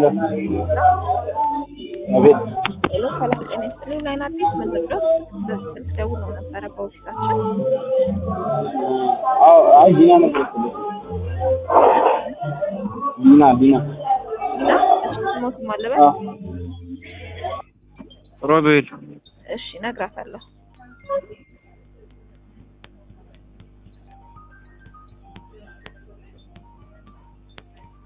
አቤት ሄሎ ሰላም ጤና ይስጥልኝ። ላይን አዲስ መዘግዶት በስልክ ደውለው ነበረ በኦፊሳችን። አይ ዲና ነበር ዲና እና ሞት ማለበት ሮቤል እሺ ነግራታለሁ።